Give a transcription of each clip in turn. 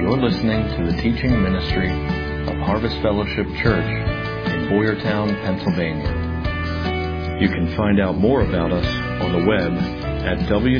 You're listening to the teaching ministry of Harvest Fellowship Church in Boyertown, Pennsylvania. You can find out more about us on the web at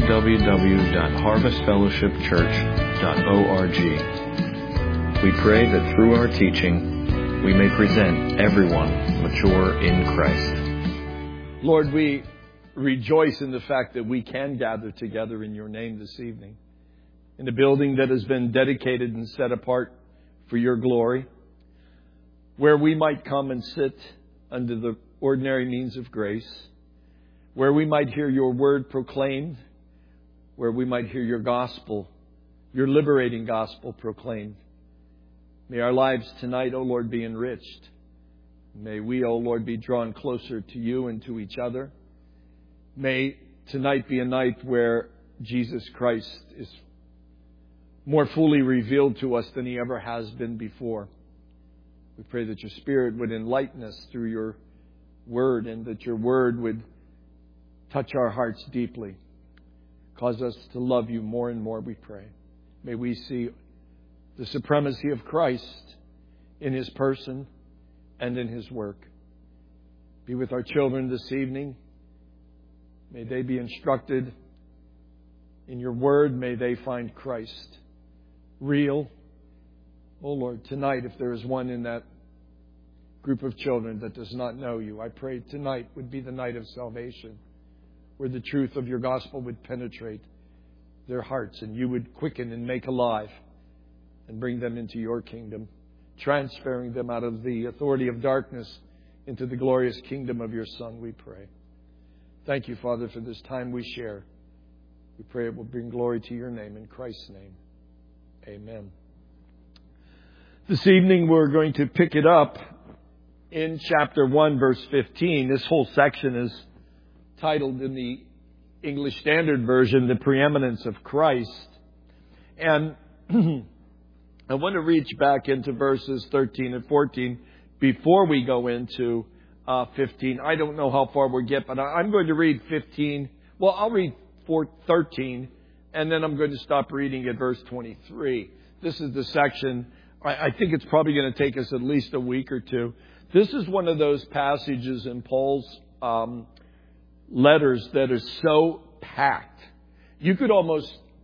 www.harvestfellowshipchurch.org. We pray that through our teaching, we may present everyone mature in Christ. Lord, we rejoice in the fact that we can gather together in your name this evening, in a building that has been dedicated and set apart for your glory, where we might come and sit under the ordinary means of grace, where we might hear your word proclaimed, where we might hear your gospel, your liberating gospel proclaimed. May our lives tonight, O Lord, be enriched. May we, O Lord, be drawn closer to you and to each other. May tonight be a night where Jesus Christ is more fully revealed to us than he ever has been before. We pray that your Spirit would enlighten us through your word, and that your word would touch our hearts deeply. Cause us to love you more and more, we pray. May we see the supremacy of Christ in his person and in his work. Be with our children this evening. May they be instructed in your word. May they find Christ real. Oh Lord, tonight, if there is one in that group of children that does not know you, I pray tonight would be the night of salvation, where the truth of your gospel would penetrate their hearts, and you would quicken and make alive and bring them into your kingdom, transferring them out of the authority of darkness into the glorious kingdom of your Son, we pray. Thank you, Father, for this time we share. We pray it will bring glory to your name, in Christ's name. Amen. This evening we're going to pick it up in chapter 1, verse 15. This whole section is titled in the English Standard Version, The Preeminence of Christ. And I want to reach back into verses 13 and 14 before we go into 15. I don't know how far we'll get, but I'm going to read 15. Well, I'll read 13, and then I'm going to stop reading at verse 23. This is the section. I think it's probably going to take us at least a week or two. This is one of those passages in Paul's letters that is so packed. You could almost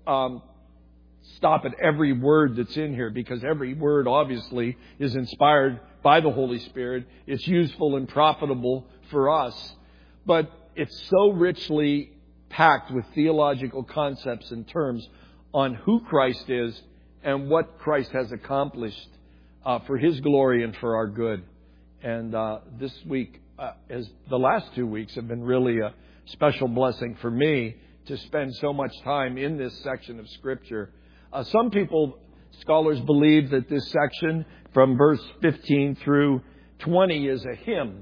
stop at every word that's in here, because every word obviously is inspired by the Holy Spirit. It's useful and profitable for us. But it's so richly packed with theological concepts and terms on who Christ is and what Christ has accomplished for his glory and for our good. And this week, as the last 2 weeks, have been really a special blessing for me to spend so much time in this section of Scripture. Some people, scholars, believe that this section from verse 15 through 20 is a hymn.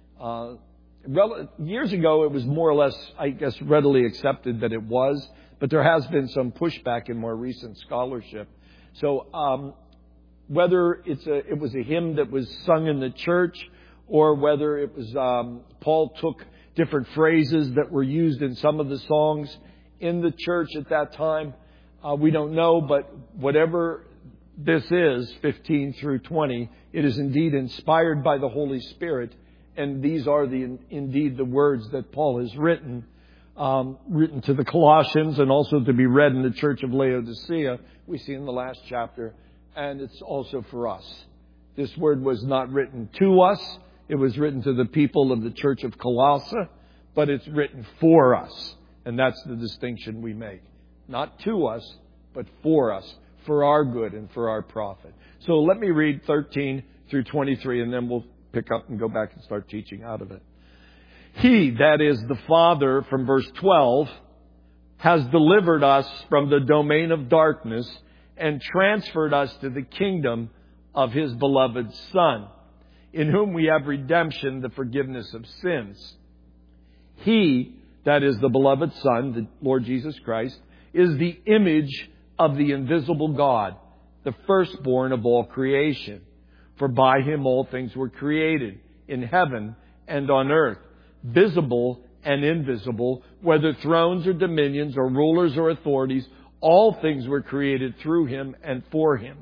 Years ago, it was more or less, I guess, readily accepted that it was, but there has been some pushback in more recent scholarship. So whether it was a hymn that was sung in the church, or whether it was Paul took different phrases that were used in some of the songs in the church at that time, we don't know. But whatever this is, 15 through 20, it is indeed inspired by the Holy Spirit. And these are indeed the words that Paul has written to the Colossians, and also to be read in the church of Laodicea, we see in the last chapter. And it's also for us. This word was not written to us. It was written to the people of the church of Colossae, but it's written for us. And that's the distinction we make. Not to us, but for us, for our good and for our profit. So let me read 13 through 23, and then we'll pick up and go back and start teaching out of it. He, that is the Father, from verse 12, has delivered us from the domain of darkness and transferred us to the kingdom of his beloved Son, in whom we have redemption, the forgiveness of sins. He, that is the beloved Son, the Lord Jesus Christ, is the image of the invisible God, the firstborn of all creation. For by him all things were created, in heaven and on earth, visible and invisible, whether thrones or dominions or rulers or authorities. All things were created through him and for him.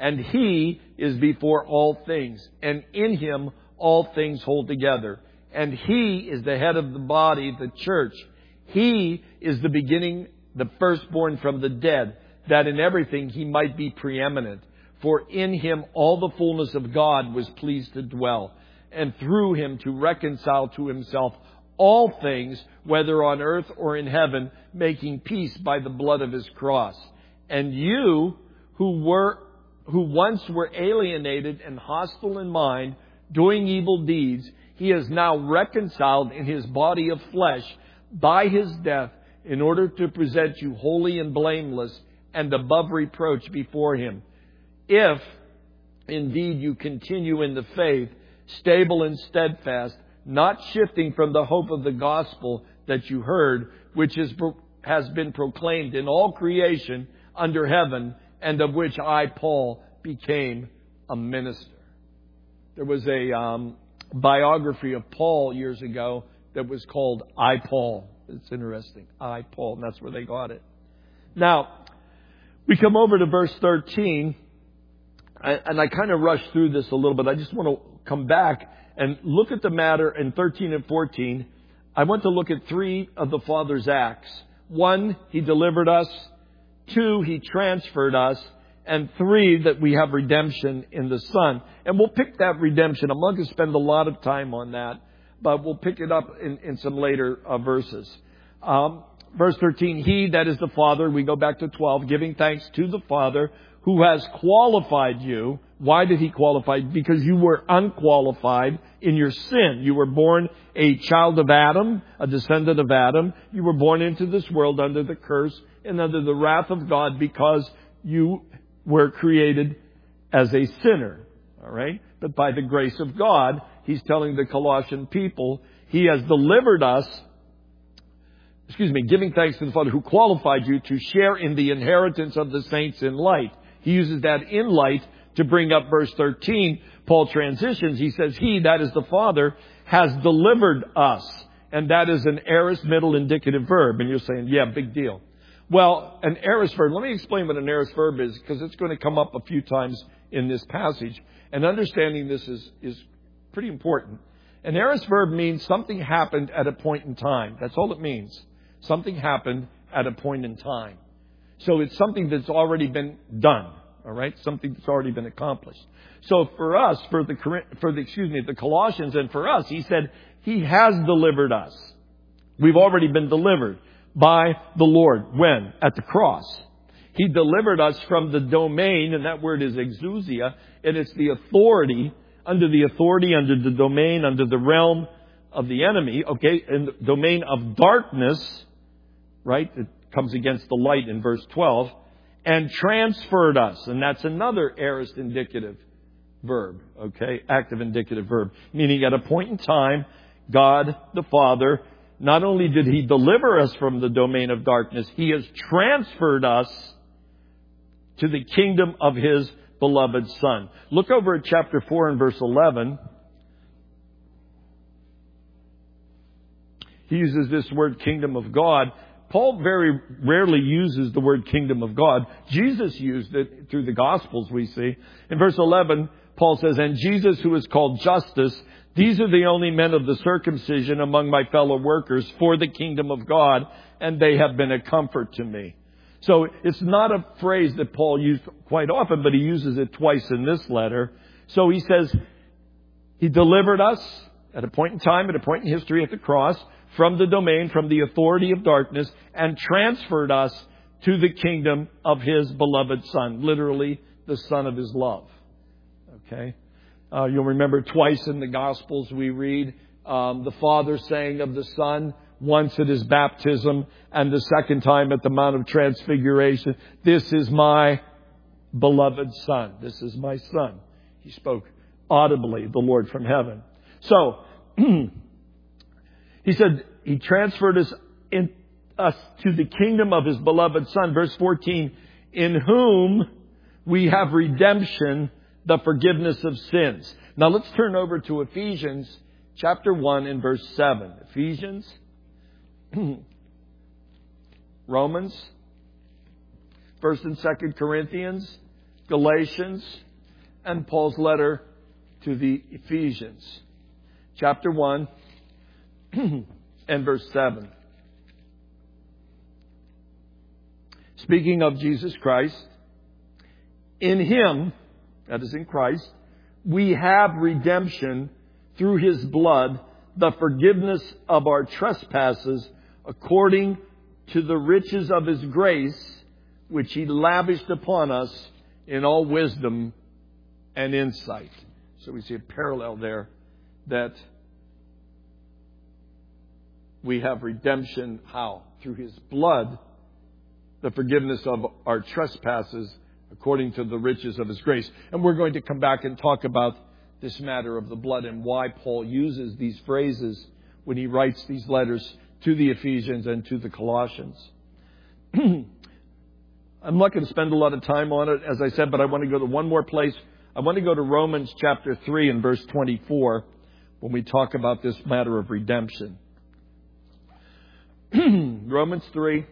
And He is before all things, and in Him all things hold together. And He is the head of the body, the church. He is the beginning, the firstborn from the dead, that in everything He might be preeminent. For in Him all the fullness of God was pleased to dwell, and through Him to reconcile to Himself all things, whether on earth or in heaven, making peace by the blood of His cross. And you, who once were alienated and hostile in mind, doing evil deeds, He is now reconciled in His body of flesh by His death, in order to present you holy and blameless and above reproach before Him. If indeed you continue in the faith, stable and steadfast, not shifting from the hope of the gospel that you heard, which has been proclaimed in all creation under heaven, and of which I, Paul, became a minister. There was a biography of Paul years ago that was called I, Paul. It's interesting. I, Paul. And that's where they got it. Now, we come over to verse 13. And I kind of rushed through this a little bit. I just want to come back and look at the matter in 13 and 14. I want to look at 3 of the Father's acts. 1, He delivered us. 2, He transferred us. And 3, that we have redemption in the Son. And we'll pick that redemption. I'm not going to spend a lot of time on that, but we'll pick it up in some later verses. Verse 13, He, that is the Father, we go back to 12, giving thanks to the Father who has qualified you. Why did He qualify? Because you were unqualified in your sin. You were born a child of Adam, a descendant of Adam. You were born into this world under the curse and under the wrath of God because you were created as a sinner. All right? But by the grace of God, He's telling the Colossian people, He has delivered us, giving thanks to the Father who qualified you to share in the inheritance of the saints in light. He uses that in light to bring up verse 13. Paul transitions. He says, He, that is the Father, has delivered us. And that is an aorist middle indicative verb. And you're saying, yeah, big deal. Well, an aorist verb, let me explain what an aorist verb is, because it's going to come up a few times in this passage. And understanding this is pretty important. An aorist verb means something happened at a point in time. That's all it means. Something happened at a point in time. So it's something that's already been done. All right? Something that's already been accomplished. So for us, for the Colossians and for us, he said, He has delivered us. We've already been delivered by the Lord. When? At the cross. He delivered us from the domain, and that word is exousia, and it's the authority, under the domain, under the realm of the enemy, okay, in the domain of darkness, right? It comes against the light in verse 12, and transferred us. And that's another aorist indicative verb, okay? Active indicative verb. Meaning at a point in time, God the Father, not only did He deliver us from the domain of darkness, He has transferred us to the kingdom of His beloved Son. Look over at chapter 4 and verse 11. He uses this word kingdom of God. Paul very rarely uses the word kingdom of God. Jesus used it through the Gospels, we see. In verse 11, Paul says, And Jesus, who is called Justus, these are the only men of the circumcision among my fellow workers for the kingdom of God, and they have been a comfort to me. So it's not a phrase that Paul used quite often, but he uses it twice in this letter. So he says, He delivered us at a point in time, at a point in history at the cross, from the domain, from the authority of darkness, and transferred us to the kingdom of His beloved Son. Literally, the Son of His love. Okay? You'll remember twice in the Gospels we read the Father saying of the Son, once at His baptism, and the second time at the Mount of Transfiguration, This is my beloved Son. This is my Son. He spoke audibly, the Lord from heaven. So, He said He transferred us to the kingdom of His beloved Son. Verse 14, in whom we have redemption, the forgiveness of sins. Now let's turn over to Ephesians chapter 1 and verse 7. Ephesians, Romans, 1st and 2nd Corinthians, Galatians, and Paul's letter to the Ephesians. Chapter 1 and verse 7. Speaking of Jesus Christ, in Him, that is in Christ, we have redemption through His blood, the forgiveness of our trespasses, according to the riches of His grace, which He lavished upon us in all wisdom and insight. So we see a parallel there that we have redemption. How? Through His blood, the forgiveness of our trespasses, according to the riches of His grace. And we're going to come back and talk about this matter of the blood and why Paul uses these phrases when he writes these letters to the Ephesians and to the Colossians. I'm not going to spend a lot of time on it, as I said, but I want to go to one more place. I want to go to Romans chapter 3 and verse 24 when we talk about this matter of redemption. Romans 3,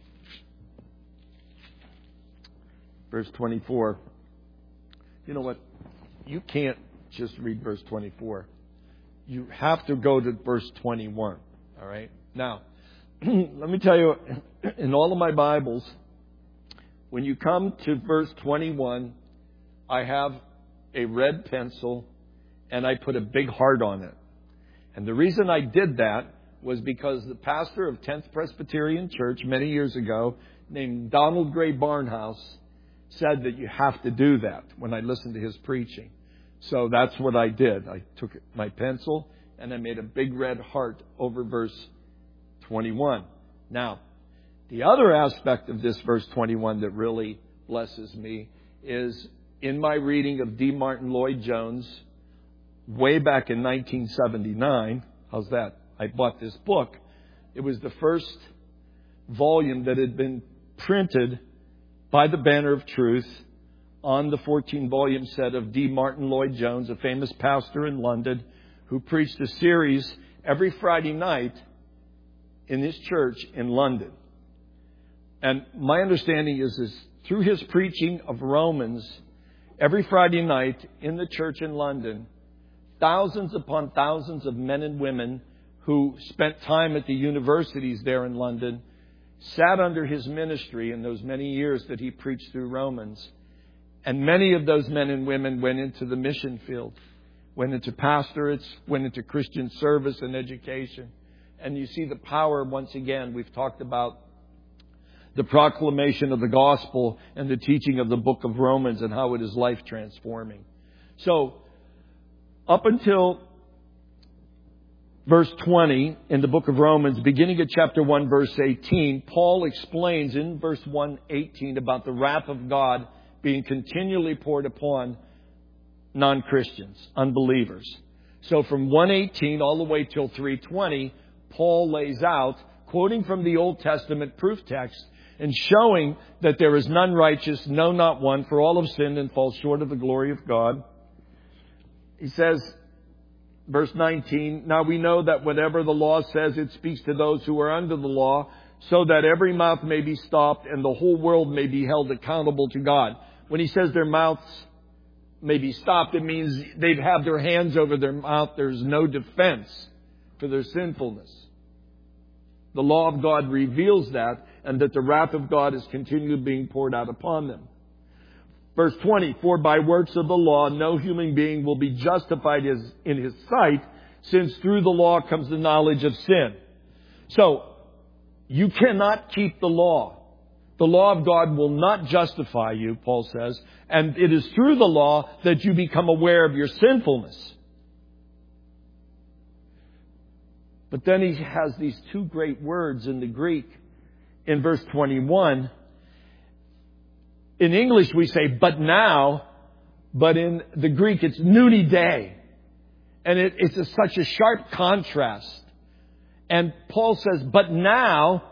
verse 24. You know what? You can't just read verse 24. You have to go to verse 21. All right? Now, let me tell you, in all of my Bibles, when you come to verse 21, I have a red pencil and I put a big heart on it. And the reason I did that was because the pastor of 10th Presbyterian Church many years ago, named Donald Gray Barnhouse, said that you have to do that when I listened to his preaching. So that's what I did. I took my pencil and I made a big red heart over verse 21. Now, the other aspect of this verse 21 that really blesses me is in my reading of D. Martin Lloyd-Jones way back in 1979. How's that? I bought this book. It was the first volume that had been printed by the Banner of Truth on the 14-volume set of D. Martin Lloyd-Jones, a famous pastor in London, who preached a series every Friday night in his church in London. And my understanding is through his preaching of Romans, every Friday night in the church in London, thousands upon thousands of men and women who spent time at the universities there in London sat under his ministry in those many years that he preached through Romans. And many of those men and women went into the mission field, went into pastorates, went into Christian service and education. And you see the power, once again, we've talked about the proclamation of the gospel and the teaching of the book of Romans and how it is life transforming. So, up until verse 20 in the book of Romans, beginning at chapter 1, verse 18, Paul explains in verse 1:18 about the wrath of God being continually poured upon non-Christians, unbelievers. So from 1:18 all the way till 3:20, Paul lays out, quoting from the Old Testament proof text, and showing that there is none righteous, no, not one, for all have sinned and fall short of the glory of God. He says, verse 19, now we know that whatever the law says, it speaks to those who are under the law, so that every mouth may be stopped and the whole world may be held accountable to God. When he says their mouths may be stopped, it means they've had their hands over their mouth. There's no defense for their sinfulness. The law of God reveals that, and that the wrath of God is continually being poured out upon them. Verse 20, for by works of the law, no human being will be justified in his sight, since through the law comes the knowledge of sin. So, you cannot keep the law. The law of God will not justify you, Paul says, and it is through the law that you become aware of your sinfulness. But then he has these two great words in the Greek in verse 21. In English we say, but now, but in the Greek it's nuni day. And it's such a sharp contrast. And Paul says, but now,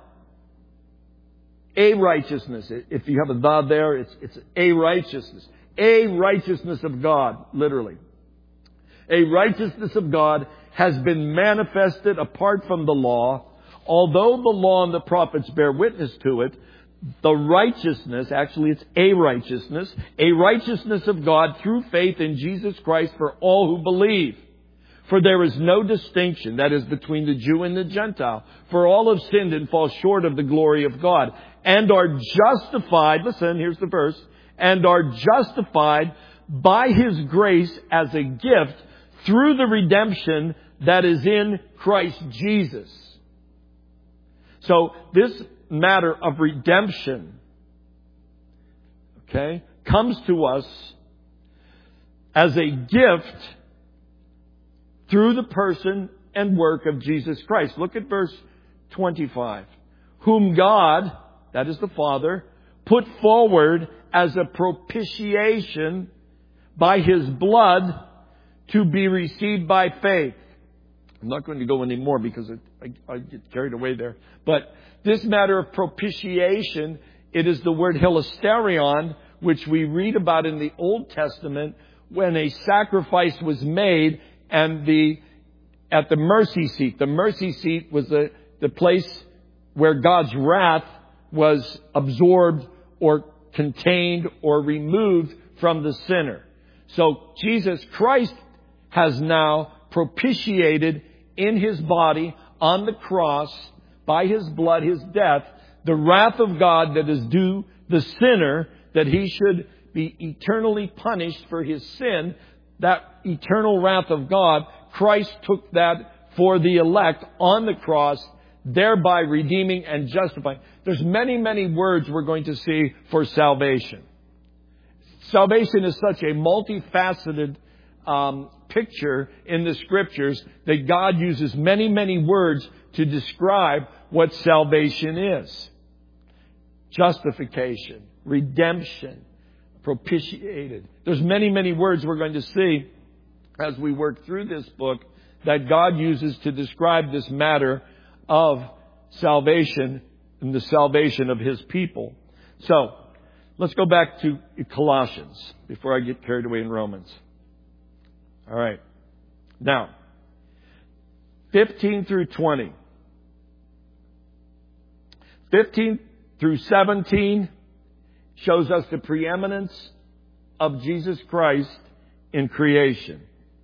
a righteousness. If you have a the there, it's a righteousness. A righteousness of God, literally. A righteousness of God has been manifested apart from the law, although the law and the prophets bear witness to it, the righteousness, actually it's a righteousness of God through faith in Jesus Christ for all who believe. For there is no distinction, that is, between the Jew and the Gentile. For all have sinned and fall short of the glory of God, and are justified, listen, here's the verse, and are justified by His grace as a gift through the redemption that is in Christ Jesus. So this matter of redemption, okay, comes to us as a gift through the person and work of Jesus Christ. Look at verse 25. Whom God, that is the Father, put forward as a propitiation by His blood to be received by faith. I'm not going to go any more because I get carried away there. But this matter of propitiation, it is the word hilasterion, which we read about in the Old Testament when a sacrifice was made and at the mercy seat. The mercy seat was the place where God's wrath was absorbed or contained or removed from the sinner. So Jesus Christ has now propitiated in His body on the cross by His blood, His death, the wrath of God that is due the sinner, that he should be eternally punished for his sin. That eternal wrath of God, Christ took that for the elect on the cross, thereby redeeming and justifying. There's many, many words we're going to see for salvation. Salvation is such a multifaceted picture in the Scriptures that God uses many, many words to describe what salvation is. Justification, redemption, propitiated. There's many, many words we're going to see as we work through this book that God uses to describe this matter of salvation and the salvation of His people. So, let's go back to Colossians before I get carried away in Romans. All right. Now, 15 through 20. 15 through 17 shows us the preeminence of Jesus Christ in creation.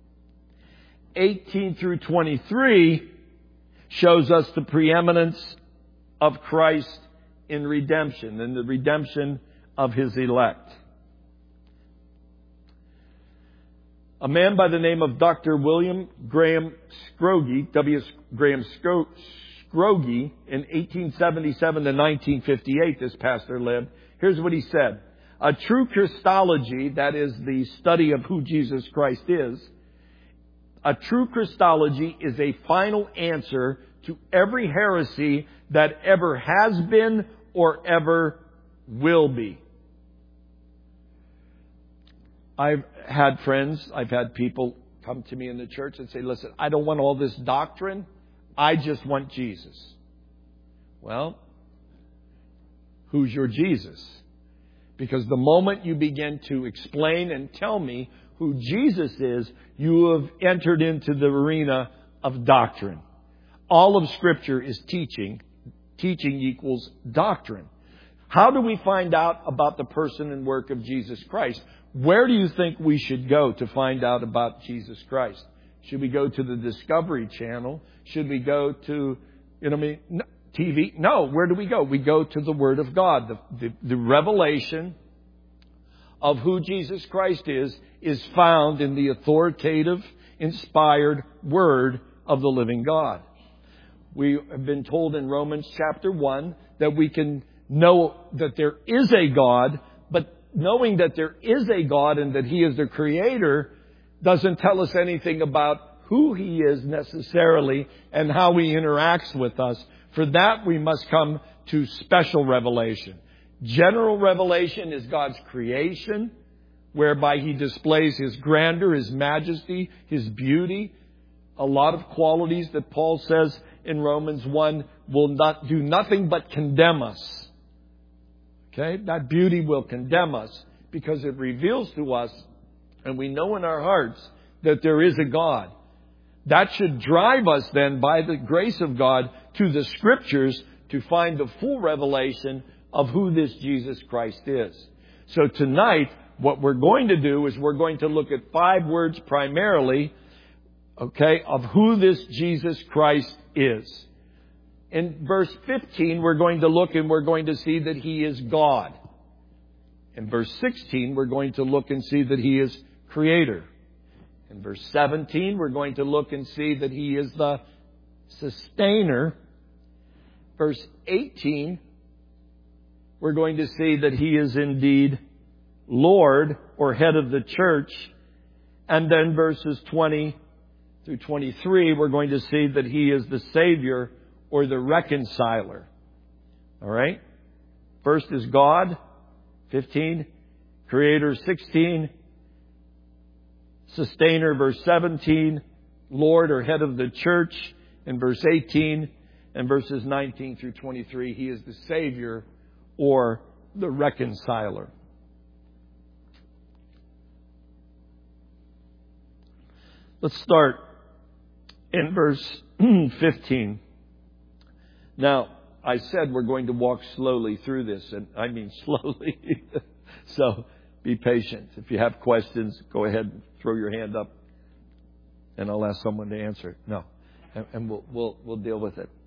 18 through 23 shows us the preeminence of Christ in redemption and the redemption of His elect. A man by the name of Dr. William Graham Scroggie, W. Graham Scroggie, in 1877 to 1958, this pastor lived. Here's what he said. A true Christology, that is the study of who Jesus Christ is, a true Christology is a final answer to every heresy that ever has been or ever will be. I've had friends, I've had people come to me in the church and say, listen, I don't want all this doctrine. I just want Jesus. Well, who's your Jesus? Because the moment you begin to explain and tell me who Jesus is, you have entered into the arena of doctrine. All of Scripture is teaching. Teaching equals doctrine. How do we find out about the person and work of Jesus Christ? Where do you think we should go to find out about Jesus Christ? Should we go to the Discovery Channel? Should we go to, TV? No. Where do we go? We go to the Word of God. The revelation of who Jesus Christ is found in the authoritative, inspired Word of the living God. We have been told in Romans chapter 1 that we can know that there is a God, but knowing that there is a God and that He is the Creator doesn't tell us anything about who He is necessarily and how He interacts with us. For that, we must come to special revelation. General revelation is God's creation, whereby He displays His grandeur, His majesty, His beauty. A lot of qualities that Paul says in Romans 1 will not do nothing but condemn us. Okay? That beauty will condemn us because it reveals to us, and we know in our hearts, that there is a God. That should drive us then, by the grace of God, to the Scriptures to find the full revelation of who this Jesus Christ is. So tonight, what we're going to do is we're going to look at 5 words primarily, okay, of who this Jesus Christ is. In verse 15, we're going to look and we're going to see that He is God. In verse 16, we're going to look and see that He is Creator. In verse 17, we're going to look and see that He is the Sustainer. Verse 18, we're going to see that He is indeed Lord or head of the church. And then verses 20 through 23, we're going to see that He is the Savior or the reconciler. All right? First is God, 15. Creator, 16. Sustainer, verse 17. Lord or head of the church in verse 18. And verses 19 through 23, He is the Savior or the reconciler. Let's start in verse 15. Now, I said we're going to walk slowly through this, and I mean slowly. So be patient. If you have questions, go ahead and throw your hand up, and I'll ask someone to answer it. No, and we'll deal with it.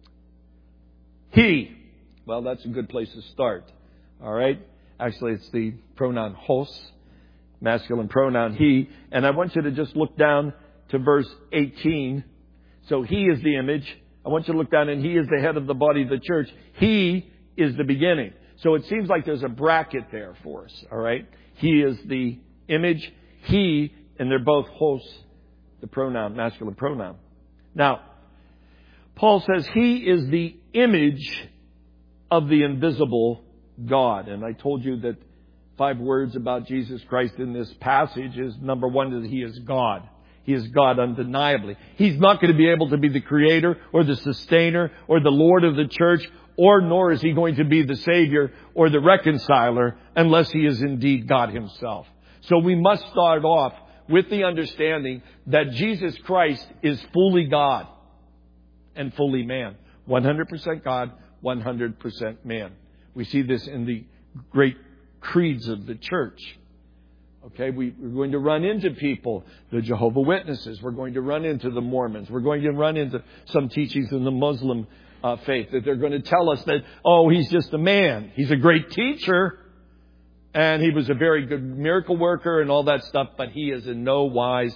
He. Well, that's a good place to start. All right. Actually, it's the pronoun hos, masculine pronoun he, and I want you to just look down to verse 18. So He is the image. I want you to look down, and He is the head of the body of the church. He is the beginning. So it seems like there's a bracket there for us, all right? He is the image, He, and they're both hos, the pronoun, masculine pronoun. Now, Paul says He is the image of the invisible God. And I told you that 5 words about Jesus Christ in this passage is, number 1, that He is God. He is God undeniably. He's not going to be able to be the creator or the sustainer or the Lord of the church, or nor is He going to be the Savior or the reconciler unless He is indeed God Himself. So we must start off with the understanding that Jesus Christ is fully God and fully man. 100% God, 100% man. We see this in the great creeds of the church. Okay, we're going to run into people, the Jehovah's Witnesses. We're going to run into the Mormons. We're going to run into some teachings in the Muslim faith that they're going to tell us that, oh, He's just a man. He's a great teacher, and He was a very good miracle worker and all that stuff, but He is in no ways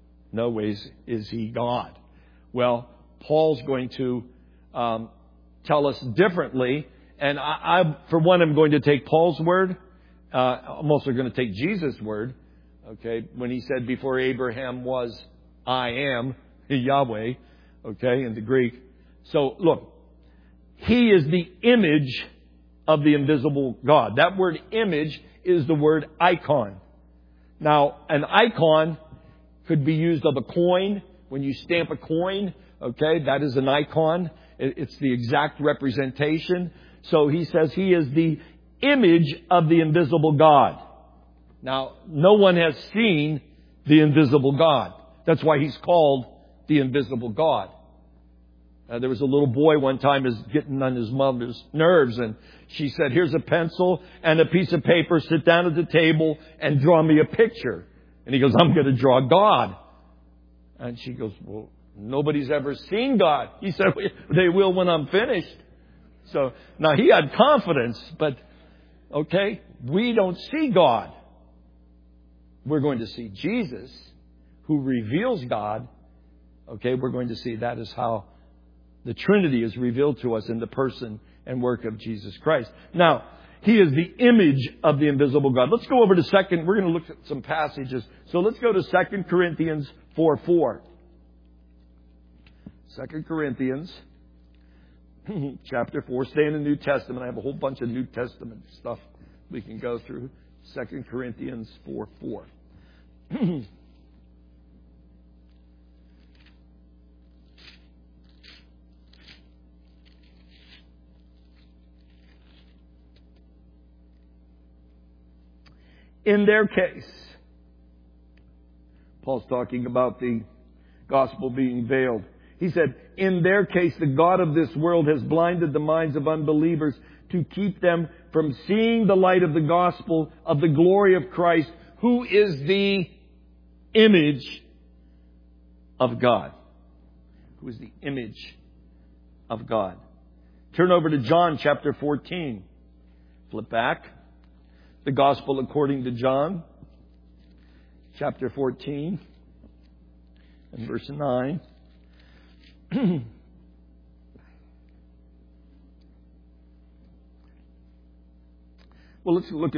is He God. Well, Paul's going to tell us differently, and I, for one, am going to take Paul's word. I'm also going to take Jesus' word, okay, when He said, before Abraham was, I am, Yahweh, okay, in the Greek. So, look, He is the image of the invisible God. That word image is the word icon. Now, an icon could be used of a coin. When you stamp a coin, okay, that is an icon. It's the exact representation. So he says He is the image of the invisible God. Now, no one has seen the invisible God. That's why He's called the invisible God. There was a little boy one time is getting on his mother's nerves, and she said, here's a pencil and a piece of paper. Sit down at the table and draw me a picture. And he goes, I'm going to draw God. And she goes, well, nobody's ever seen God. He said, they will when I'm finished. So now he had confidence, but okay, we don't see God. We're going to see Jesus, who reveals God. Okay, we're going to see that is how the Trinity is revealed to us in the person and work of Jesus Christ. Now, He is the image of the invisible God. Let's go over to we're going to look at some passages. So let's go to 2 Corinthians 4:4. 2 Corinthians chapter 4. Stay in the New Testament. I have a whole bunch of New Testament stuff we can go through. 2 Corinthians 4:4. In their case, Paul's talking about the gospel being veiled. He said, in their case, the God of this world has blinded the minds of unbelievers to keep them from seeing the light of the gospel of the glory of Christ, who is the image of God. Who is the image of God. Turn over to John chapter 14. Flip back. The Gospel according to John, chapter 14 and verse 9. Well, let's go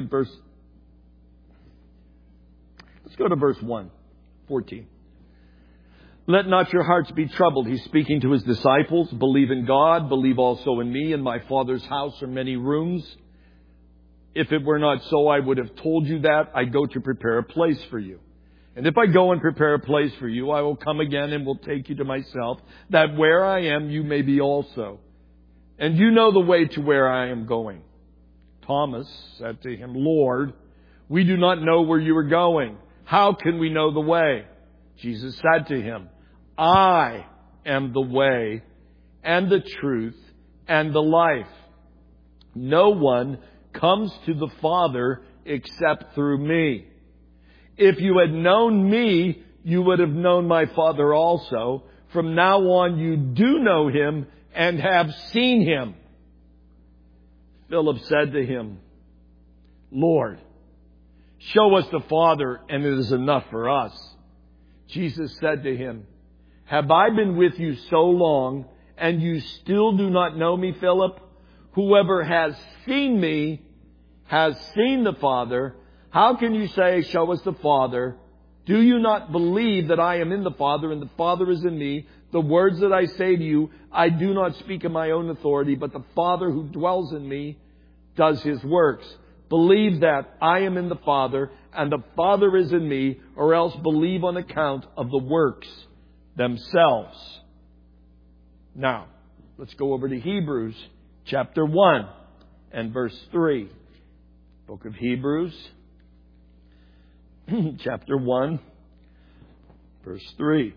to verse 1, 14. Let not your hearts be troubled. He's speaking to his disciples. Believe in God. Believe also in me. In my Father's house are many rooms. If it were not so, I would have told you that. I go to prepare a place for you. And if I go and prepare a place for you, I will come again and will take you to myself, that where I am, you may be also. And you know the way to where I am going. Thomas said to him, Lord, we do not know where you are going. How can we know the way? Jesus said to him, I am the way and the truth and the life. No one comes to the Father except through me. If you had known me, you would have known my Father also. From now on, you do know him and have seen him. Philip said to him, Lord, show us the Father, and it is enough for us. Jesus said to him, have I been with you so long, and you still do not know me, Philip? Whoever has seen me has seen the Father. How can you say, show us the Father? Do you not believe that I am in the Father and the Father is in me? The words that I say to you, I do not speak in my own authority, but the Father who dwells in me does his works. Believe that I am in the Father and the Father is in me, or else believe on account of the works themselves. Now, let's go over to Hebrews chapter 1 and verse 3. Book of Hebrews, chapter 1, verse 3.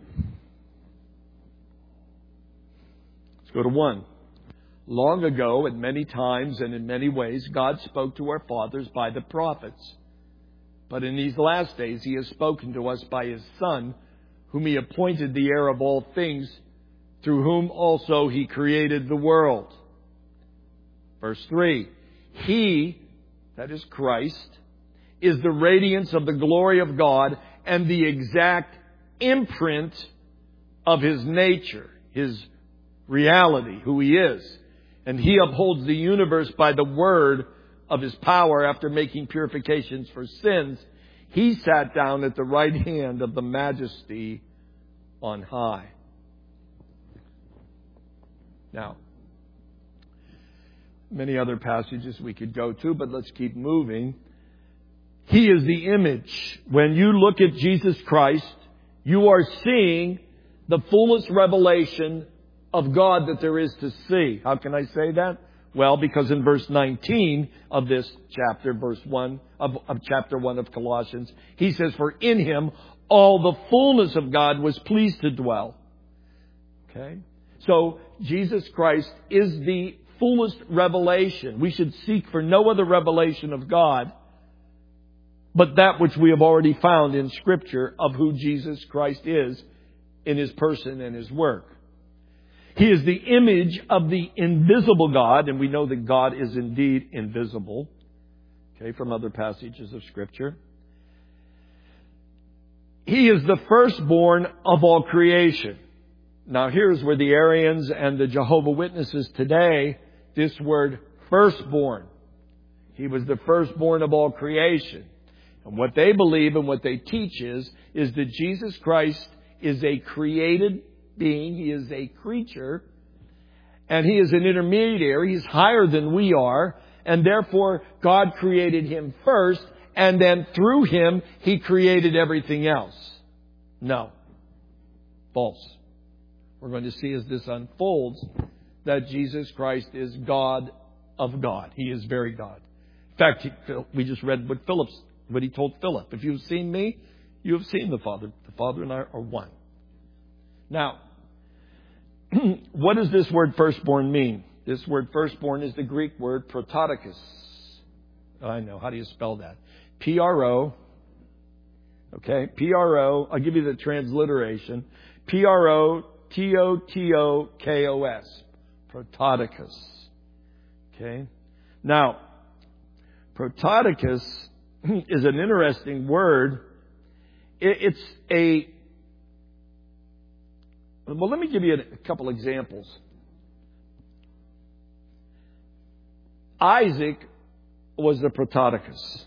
Let's go to 1. Long ago, at many times and in many ways, God spoke to our fathers by the prophets. But in these last days, He has spoken to us by His Son, whom He appointed the heir of all things, through whom also He created the world. Verse 3. He, that is Christ, is the radiance of the glory of God and the exact imprint of His nature, His reality, who He is. And He upholds the universe by the word of His power. After making purifications for sins, He sat down at the right hand of the Majesty on high. Now, many other passages we could go to, but let's keep moving. He is the image. When you look at Jesus Christ, you are seeing the fullest revelation of God that there is to see. How can I say that? Well, because in verse 19 of this chapter, verse 1 of chapter 1 of Colossians, he says, for in Him all the fullness of God was pleased to dwell. Okay? So, Jesus Christ is the fullest revelation. We should seek for no other revelation of God but that which we have already found in Scripture of who Jesus Christ is in His person and His work. He is the image of the invisible God, and we know that God is indeed invisible, okay, from other passages of Scripture. He is the firstborn of all creation. Now here's where the Arians and the Jehovah Witnesses today, this word firstborn. He was the firstborn of all creation. And what they believe and what they teach is that Jesus Christ is a created being. He is a creature. And He is an intermediary. He's higher than we are. And therefore, God created Him first. And then through Him, He created everything else. No. False. We're going to see as this unfolds that Jesus Christ is God of God. He is very God. In fact, we just read what He told Philip. If you've seen me, you have seen the Father. The Father and I are one. Now, what does this word firstborn mean? This word firstborn is the Greek word prototokos. I know. How do you spell that? P-R-O. Okay. P-R-O. I'll give you the transliteration. P-R-O-T-O-T-O-K-O-S. Protodicus. Okay. Now, protodicus is an interesting word. It's a... Well, let me give you a couple examples. Isaac was the protodicus.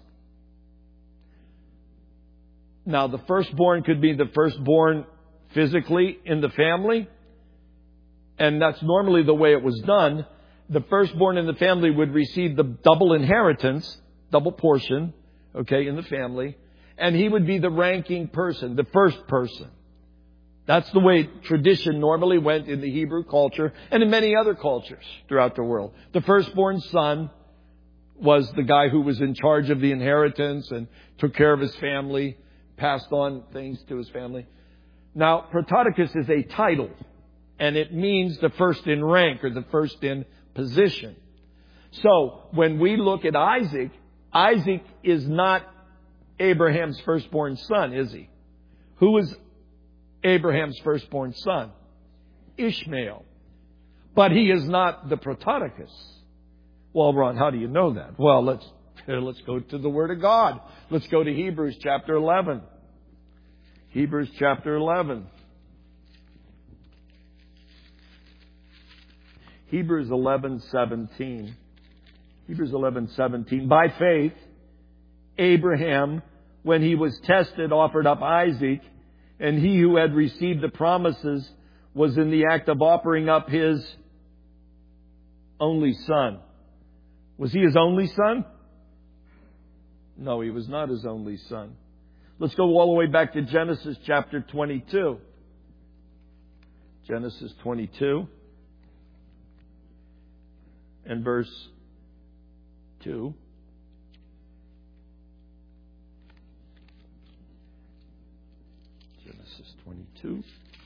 Now, the firstborn could be the firstborn physically in the family, and that's normally the way it was done. The firstborn in the family would receive the double inheritance, double portion, okay, in the family, and he would be the ranking person, the first person. That's the way tradition normally went in the Hebrew culture and in many other cultures throughout the world. The firstborn son was the guy who was in charge of the inheritance and took care of his family, passed on things to his family. Now, protodicus is a title, and it means the first in rank or the first in position. So, when we look at Isaac, Isaac is not Abraham's firstborn son, is he? Who is Abraham's firstborn son? Ishmael. But he is not the protodicus. Well, Ron, how do you know that? Well, let's go to the Word of God. Let's go to Hebrews chapter 11. Hebrews chapter 11. Hebrews 11:17. Hebrews 11:17. By faith, Abraham, when he was tested, offered up Isaac, and he who had received the promises was in the act of offering up his only son. Was he his only son? No, he was not his only son. Let's go all the way back to Genesis chapter 22. Genesis 22 and verse 2. Genesis 22.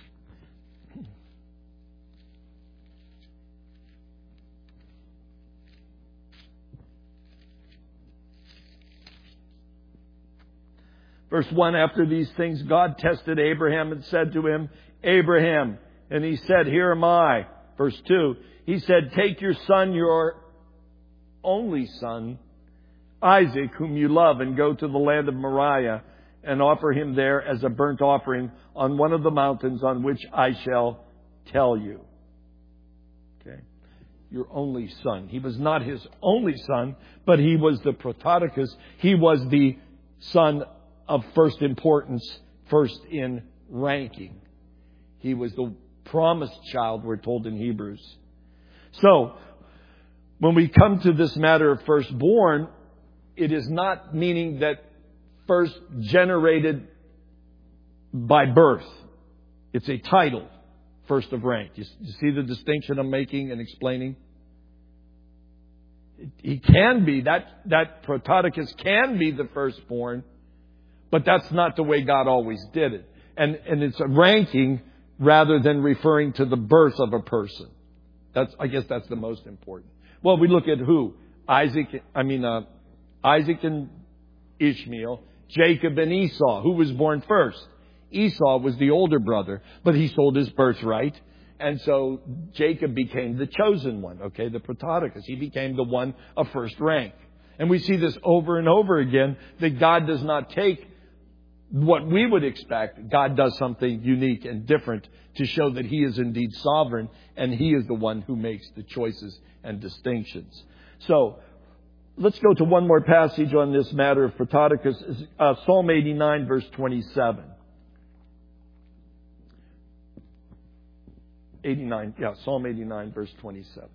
Verse 1, after these things, God tested Abraham and said to him, Abraham. And he said, here am I. Verse 2, he said, take your son, your only son, Isaac, whom you love, and go to the land of Moriah and offer him there as a burnt offering on one of the mountains on which I shall tell you. Okay. Your only son. He was not his only son, but he was the protodicus. He was the son of first importance, first in ranking. He was the promised child, we're told in Hebrews. So, when we come to this matter of firstborn, it is not meaning that first generated by birth. It's a title, first of rank. You see the distinction I'm making and explaining? He can be, that protodicus can be the firstborn, but that's not the way God always did it. And it's a ranking rather than referring to the birth of a person. I guess that's the most important. Well, we look at who? Isaac and Ishmael, Jacob and Esau. Who was born first? Esau was the older brother, but he sold his birthright. And so Jacob became the chosen one, okay, the protodicus. He became the one of first rank. And we see this over and over again, that God does not take what we would expect. God does something unique and different to show that He is indeed sovereign, and He is the one who makes the choices and distinctions. So, let's go to one more passage on this matter of protodicus. Psalm 89, verse 27. 89, yeah, Psalm 89, verse 27.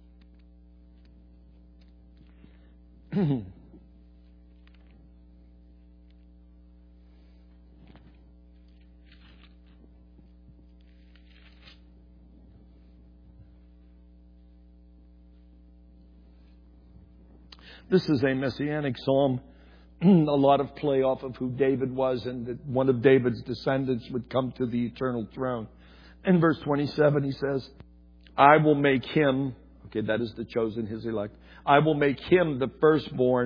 This is a messianic psalm, a lot of play off of who David was, and that one of David's descendants would come to the eternal throne. In verse 27, he says, I will make him, okay, that is the chosen, his elect, I will make him the firstborn,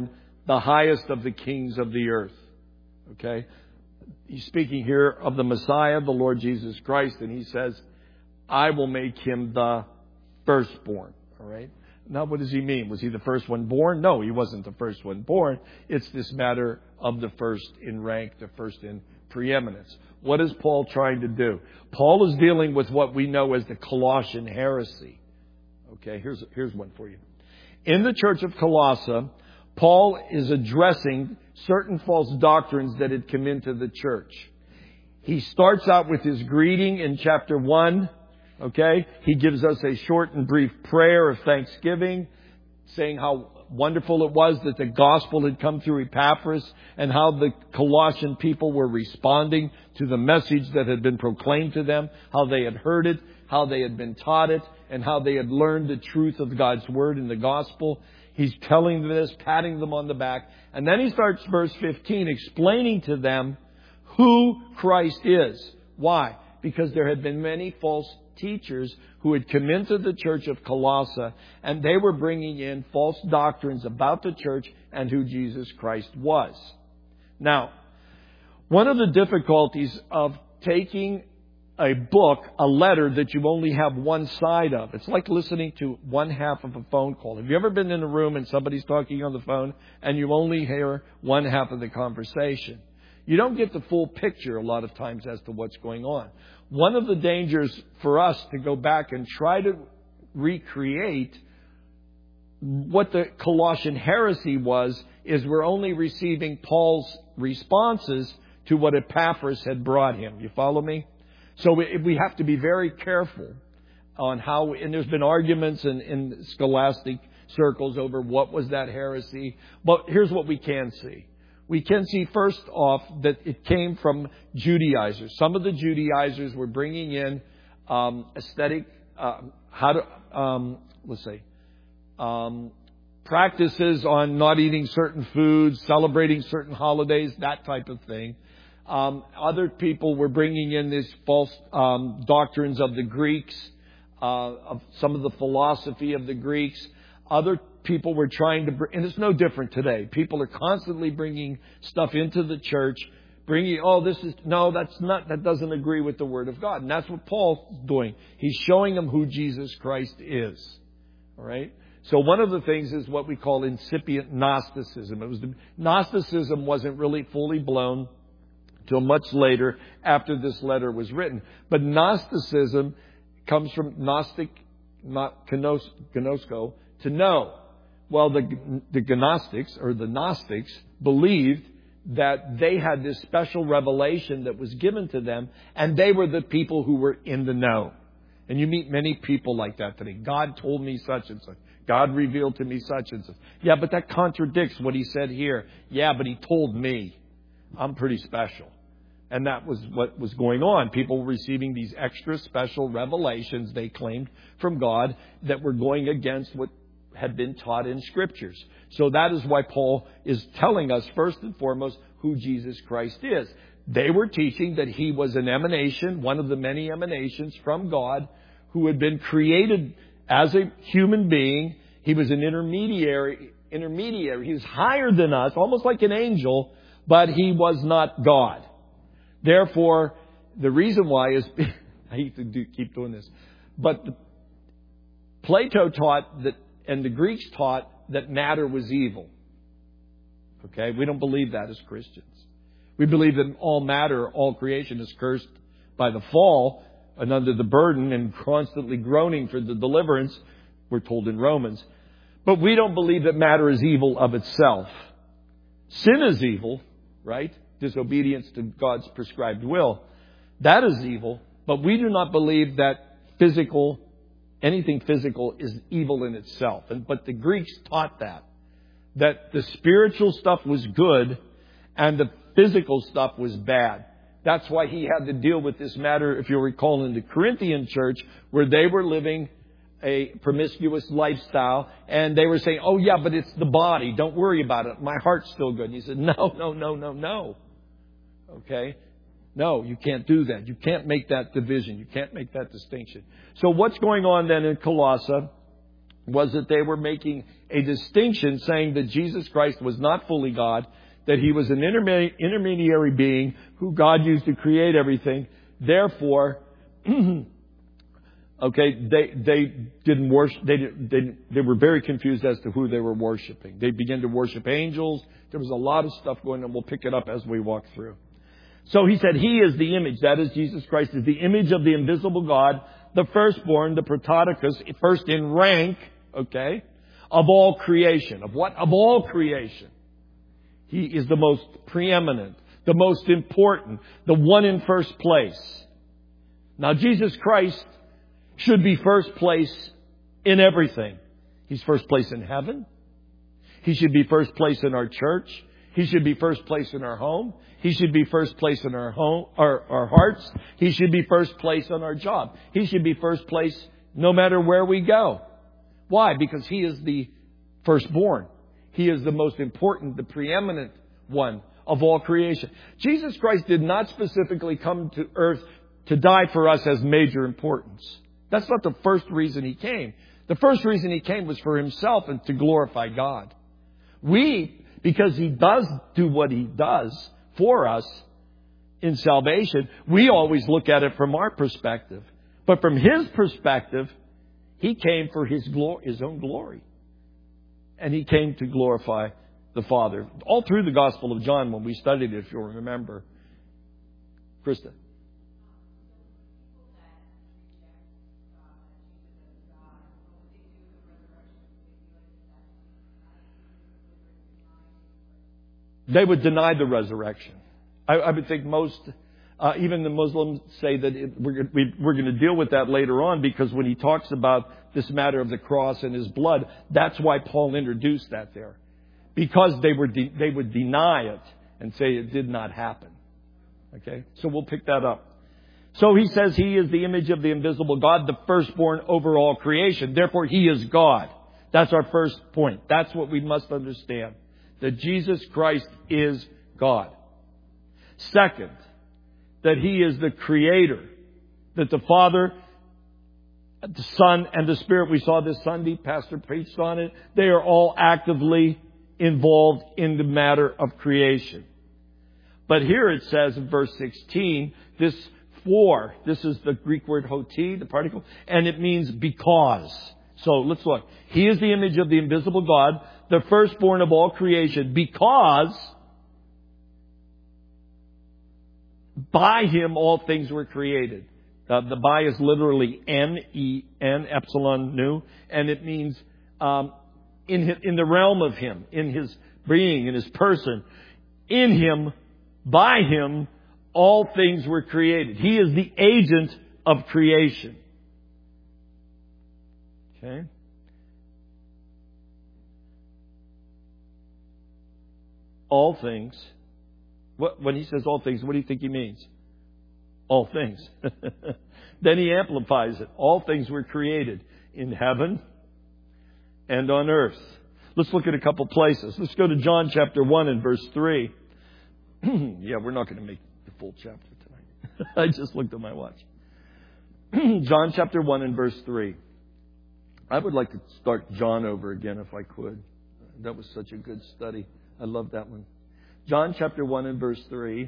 the highest of the kings of the earth. Okay? He's speaking here of the Messiah, the Lord Jesus Christ, and he says, I will make him the firstborn. All right? Now, what does he mean? Was he the first one born? No, he wasn't the first one born. It's this matter of the first in rank, the first in preeminence. What is Paul trying to do? Paul is dealing with what we know as the Colossian heresy. Okay, here's one for you. In the church of Colossae, Paul is addressing certain false doctrines that had come into the church. He starts out with his greeting in chapter 1. Okay? He gives us a short and brief prayer of thanksgiving, saying how wonderful it was that the gospel had come through Epaphras and how the Colossian people were responding to the message that had been proclaimed to them, how they had heard it, how they had been taught it, and how they had learned the truth of God's word in the gospel. He's telling them this, patting them on the back. And then he starts verse 15 explaining to them who Christ is. Why? Because there had been many false teachers who had come into the church of Colossae, and they were bringing in false doctrines about the church and who Jesus Christ was. Now, one of the difficulties of taking a book, a letter that you only have one side of, it's like listening to one half of a phone call. Have you ever been in a room and somebody's talking on the phone and you only hear one half of the conversation? You don't get the full picture a lot of times as to what's going on. One of the dangers for us to go back and try to recreate what the Colossian heresy was is we're only receiving Paul's responses to what Epaphras had brought him. You follow me? So we have to be very careful on how, and there's been arguments in scholastic circles over what was that heresy. But here's what we can see. We can see first off that it came from Judaizers. Some of the Judaizers were bringing in aesthetic, practices on not eating certain foods, celebrating certain holidays, that type of thing. Other people were bringing in these false doctrines of the Greeks, of some of the philosophy of the Greeks. Other people were trying to bring, and it's no different today. People are constantly bringing stuff into the church, that doesn't agree with the Word of God. And that's what Paul's doing. He's showing them who Jesus Christ is. All right? So one of the things is what we call incipient Gnosticism. Gnosticism wasn't really fully blown till much later after this letter was written. But Gnosticism comes from Gnostic, not gnosko, to know. Well, the Gnostics, or the Gnostics, believed that they had this special revelation that was given to them, and they were the people who were in the know. And you meet many people like that today. God told me such and such. God revealed to me such and such. Yeah, but that contradicts what he said here. Yeah, but he told me. I'm pretty special. And that was what was going on. People were receiving these extra special revelations, they claimed, from God that were going against what had been taught in Scriptures. So that is why Paul is telling us, first and foremost, who Jesus Christ is. They were teaching that he was an emanation, one of the many emanations from God, who had been created as a human being. He was an intermediary. He was higher than us, almost like an angel, but he was not God. Therefore, the reason why is, I hate to keep doing this, but Plato taught that, and the Greeks taught that matter was evil. Okay? We don't believe that as Christians. We believe that all matter, all creation is cursed by the fall and under the burden and constantly groaning for the deliverance, we're told in Romans. But we don't believe that matter is evil of itself. Sin is evil, right? Disobedience to God's prescribed will. That is evil. But we do not believe that anything physical is evil in itself. But the Greeks taught that the spiritual stuff was good and the physical stuff was bad. That's why he had to deal with this matter, if you'll recall, in the Corinthian church, where they were living a promiscuous lifestyle, and they were saying, oh yeah, but it's the body. Don't worry about it. My heart's still good. And he said, no. Okay? No, you can't do that. You can't make that division. You can't make that distinction. So what's going on then in Colossae was that they were making a distinction saying that Jesus Christ was not fully God, that He was an intermediary being who God used to create everything. Therefore, okay, they didn't worship. They were very confused as to who they were worshiping. They began to worship angels. There was a lot of stuff going on. We'll pick it up as we walk through. So He said He is the image. That is, Jesus Christ is the image of the invisible God, the firstborn, the prototokos, first in rank, okay, of all creation. Of what? Of all creation. He is the most preeminent, the most important, the one in first place. Now, Jesus Christ should be first place in everything. He's first place in heaven. He should be first place in our church. He should be first place in our home. He should be first place in our home, our hearts. He should be first place on our job. He should be first place no matter where we go. Why? Because He is the firstborn. He is the most important, the preeminent one of all creation. Jesus Christ did not specifically come to earth to die for us as major importance. That's not the first reason He came. The first reason He came was for Himself and to glorify God. We, because He does do what He does for us in salvation, we always look at it from our perspective. But from His perspective, He came for His own glory. And He came to glorify the Father. All through the Gospel of John, when we studied it, if you'll remember. Krista. They would deny the resurrection. I would think most, even the Muslims say that we're going to deal with that later on, because when he talks about this matter of the cross and His blood, that's why Paul introduced that there. Because they would deny it and say it did not happen. Okay? So we'll pick that up. So he says He is the image of the invisible God, the firstborn over all creation. Therefore, He is God. That's our first point. That's what we must understand. That Jesus Christ is God. Second, that He is the Creator. That the Father, the Son, and the Spirit, we saw this Sunday, Pastor preached on it, they are all actively involved in the matter of creation. But here it says in verse 16, this is the Greek word hoti, the particle, and it means because. So let's look. He is the image of the invisible God, the firstborn of all creation, because by Him all things were created. The by is literally N-E-N, epsilon nu, and it means in the realm of Him, in His being, in His person. In Him, by Him, all things were created. He is the agent of creation. Okay? All things. When he says all things, what do you think he means? All things. Then he amplifies it. All things were created in heaven and on earth. Let's look at a couple places. Let's go to John chapter 1 and verse 3. Yeah, we're not going to make the full chapter tonight. I just looked at my watch. John chapter 1 and verse 3. I would like to start John over again if I could. That was such a good study. I love that one. John chapter 1 and verse 3.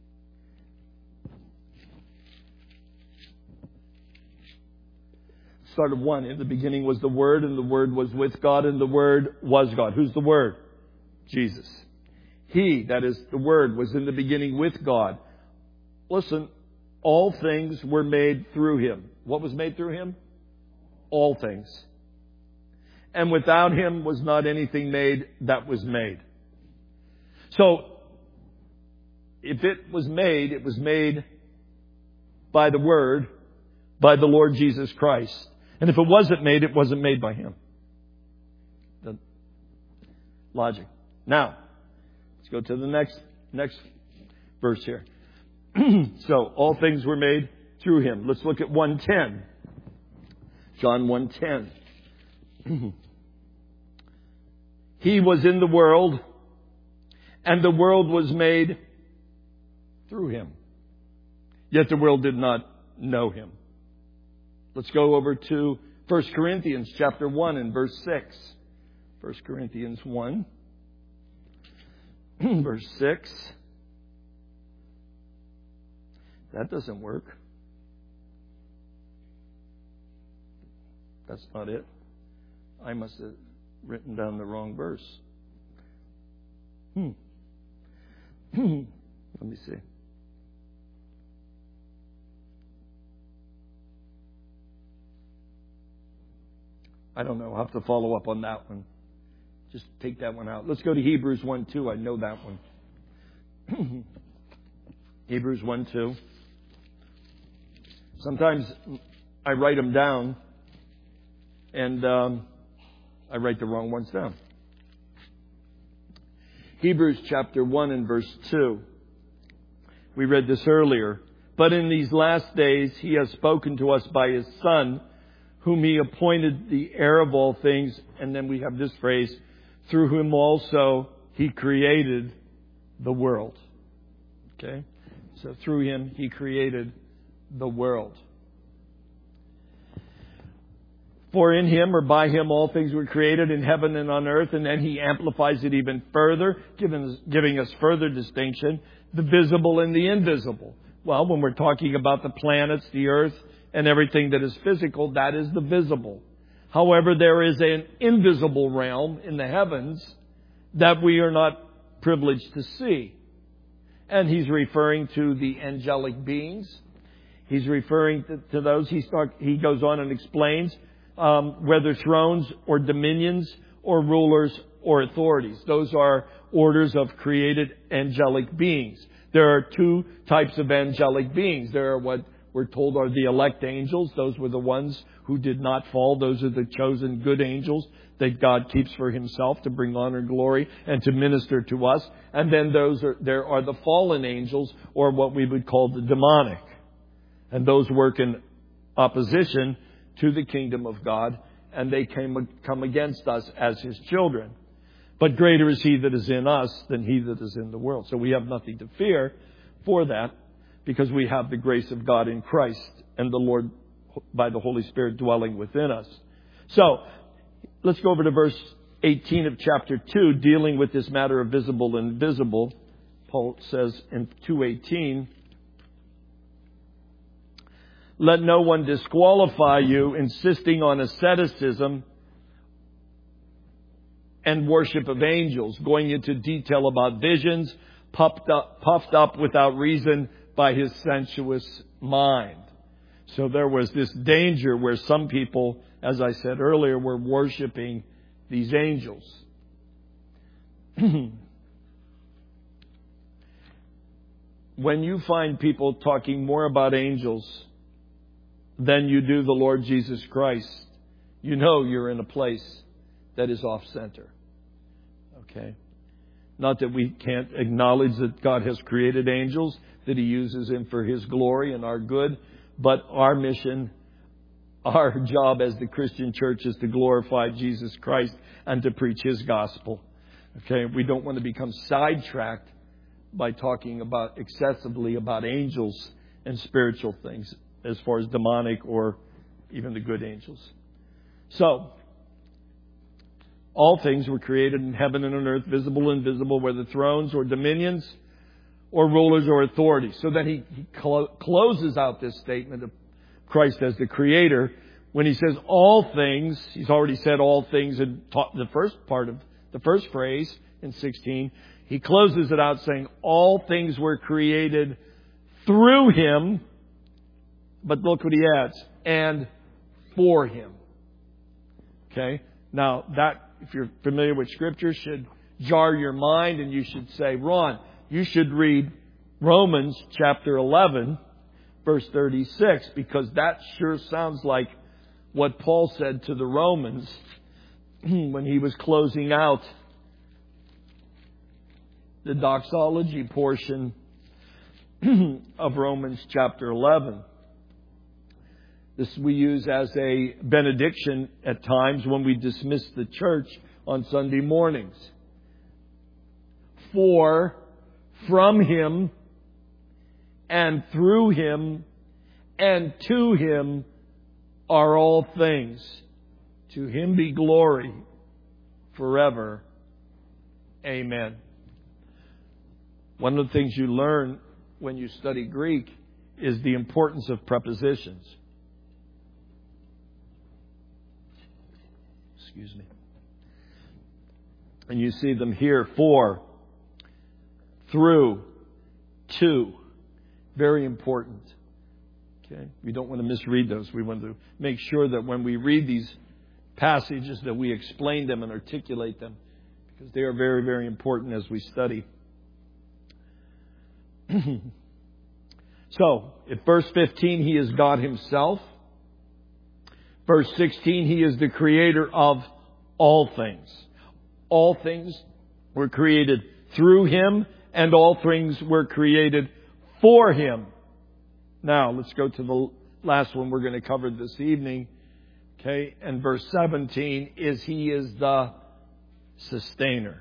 Start of 1. In the beginning was the Word, and the Word was with God, and the Word was God. Who's the Word? Jesus. He, that is the Word, was in the beginning with God. Listen, all things were made through Him. What was made through Him? All things. And without Him was not anything made that was made. So, if it was made by the Word, by the Lord Jesus Christ. And if it wasn't made by Him. The logic. Now, let's go to the next verse here. So, all things were made through Him. Let's look at 1:10. John 1:10. He was in the world, and the world was made through Him. Yet the world did not know Him. Let's go over to 1 Corinthians chapter 1 and verse 6. 1 Corinthians 1, verse 6. That doesn't work. That's not it. I must have written down the wrong verse. Let me see. I don't know. I'll have to follow up on that one. Just take that one out. Let's go to Hebrews 1:2. I know that one. Hebrews 1:2. Sometimes I write them down and I write the wrong ones down. Hebrews chapter 1 and verse 2. We read this earlier. But in these last days He has spoken to us by His Son, whom He appointed the heir of all things. And then we have this phrase, through whom also He created the world. Okay? So through Him He created the world. For in Him or by Him all things were created in heaven and on earth. And then He amplifies it even further, giving us further distinction, the visible and the invisible. Well, when we're talking about the planets, the earth, and everything that is physical, that is the visible. However, there is an invisible realm in the heavens that we are not privileged to see. And He's referring to the angelic beings. He's referring to those. He goes on and explains whether thrones or dominions or rulers or authorities. Those are orders of created angelic beings. There are two types of angelic beings. There are what we're told are the elect angels. Those were the ones who did not fall. Those are the chosen good angels that God keeps for Himself to bring honor and glory and to minister to us. And then there are the fallen angels, or what we would call the demonic. And those work in opposition to the kingdom of God, and they come against us as His children. But greater is He that is in us than he that is in the world. So we have nothing to fear for that, because we have the grace of God in Christ and the Lord by the Holy Spirit dwelling within us. So let's go over to verse 18 of chapter 2, dealing with this matter of visible and invisible. Paul says in 2:18, let no one disqualify you, insisting on asceticism and worship of angels, going into detail about visions, puffed up without reason by his sensuous mind. So there was this danger where some people, as I said earlier, were worshiping these angels. When you find people talking more about angels than you do the Lord Jesus Christ, you know you're in a place that is off center. Okay? Not that we can't acknowledge that God has created angels, that He uses them for His glory and our good, but our mission, our job as the Christian church is to glorify Jesus Christ and to preach His gospel. Okay? We don't want to become sidetracked by talking excessively about angels and spiritual things, as far as demonic or even the good angels. So, all things were created in heaven and on earth, visible and invisible, whether thrones or dominions or rulers or authorities. So then he closes out this statement of Christ as the Creator. When He says all things, He's already said all things in the first part of the first phrase in 16. He closes it out saying all things were created through Him. But look what he adds, and for Him. Okay? Now, that, if you're familiar with Scripture, should jar your mind, and you should say, Ron, you should read Romans chapter 11, verse 36, because that sure sounds like what Paul said to the Romans when he was closing out the doxology portion of Romans chapter 11. This we use as a benediction at times when we dismiss the church on Sunday mornings. For from Him and through Him and to Him are all things. To Him be glory forever. Amen. One of the things you learn when you study Greek is the importance of prepositions. Excuse me. And you see them here: for, through, to. Very important. Okay? We don't want to misread those. We want to make sure that when we read these passages that we explain them and articulate them, because they are very, very important as we study. So, at verse 15, He is God Himself. Verse 16, He is the creator of all things. All things were created through Him, and all things were created for Him. Now, let's go to the last one we're going to cover this evening. Okay, and verse 17 is He is the sustainer.